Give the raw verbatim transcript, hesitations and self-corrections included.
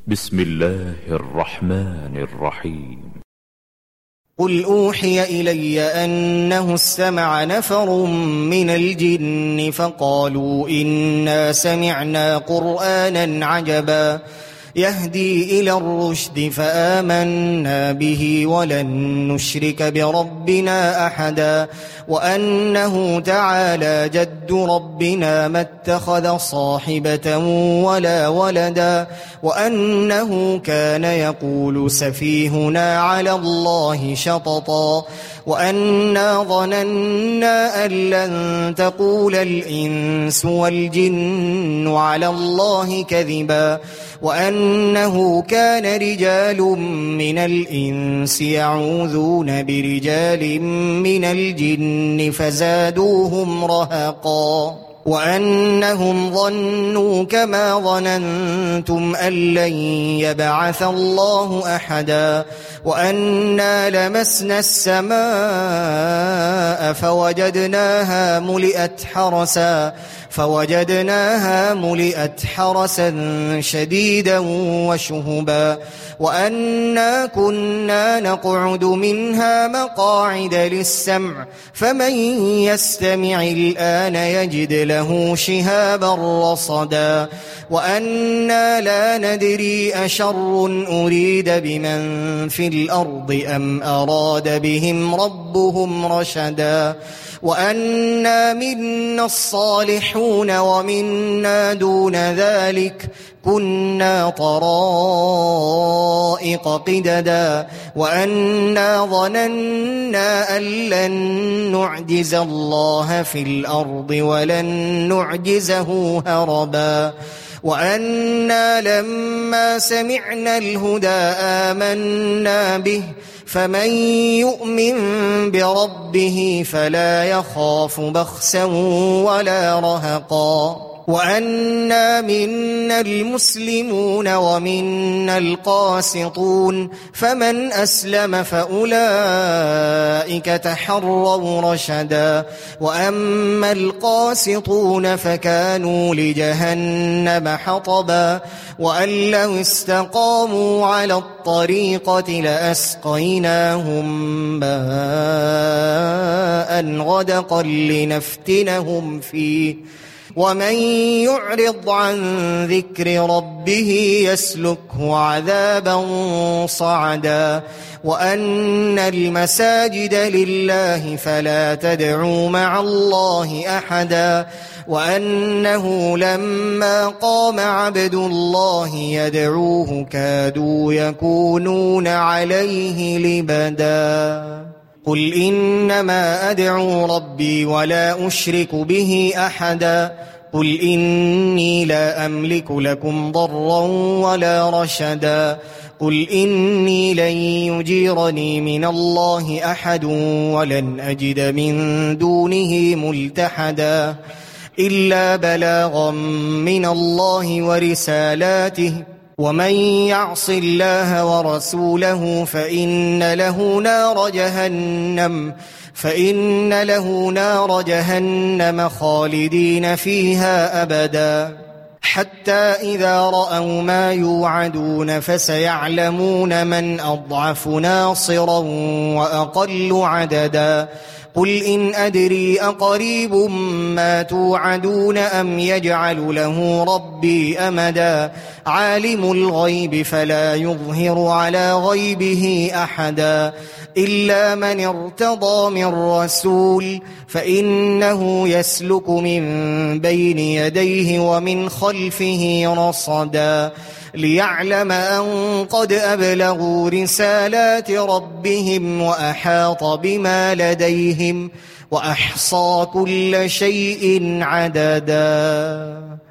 بسم الله الرحمن الرحيم. قل أوحي إلي أنه استمع نفر من الجن فقالوا إنا سمعنا قرآنا عجبا يهدي إلى الرشد فآمنا به ولن نشرك بربنا أحدا وأنه تعالى جد ربنا ما اتخذ صاحبة ولا ولدا وأنه كان يقول سفيهنا على الله شططا وأنا ظننا أن لن تقول الإنس والجن على الله كذبا وأنه كان رجال من الإنس يعوذون برجال من الجن فزادوهم رهقا وأنهم ظنوا كما ظننتم أن لن يبعث الله أحدا وأنا لمسنا السماء فوجدناها ملئت حرسا فوجدناها ملئت حرسا شديدا وشهبا وأنا كنا نقعد منها مقاعد للسمع فمن يستمع الآن يجد له شهابا رصدا وأنا لا ندري أشر أريد بمن في الأرض أم أراد بهم ربهم رشدا وأنا منا الصالحون ومنا دون ذلك كنا طرائق قددا وأنا ظننا أن لن نعجز الله في الأرض ولن نعجزه هربا وأنا لما سمعنا الهدى آمنا به فمن يؤمن بربه فلا يخاف بخسا ولا رهقا وأنا منا المسلمون ومنا القاسطون فمن أسلم فأولئك تحروا رشدا وأما القاسطون فكانوا لجهنم حطبا وأن لو استقاموا على الطريقة لأسقيناهم ماء غدقا لنفتنهم فيه ومن يعرض عن ذكر ربه يسلكه عذابا صعدا وأن المساجد لله فلا تدعوا مع الله أحدا وأنه لما قام عبد الله يدعوه كادوا يكونون عليه لبدا قل إنما أدعو ربي ولا أشرك به أحدا قل إني لا أملك لكم ضرا ولا رشدا قل إني لن يجيرني من الله أحد ولن أجد من دونه ملتحدا إلا بلاغا من الله ورسالاته ومن يعص الله ورسوله فإن له نار جهنم فإن له نار جهنم خالدين فيها أبدا حتى إذا رأوا ما يوعدون فسيعلمون من أضعف ناصرا وأقل عددا قل إن أدري أقريب ما توعدون أم يجعل له ربي أمدا عالم الغيب فلا يظهر على غيبه أحدا إلا من ارتضى من رسول فإنه يسلك من بين يديه ومن خلفه رصدا ليعلم أن قد أبلغوا رسالات ربهم وأحاط بما لديهم وأحصى كل شيء عددا.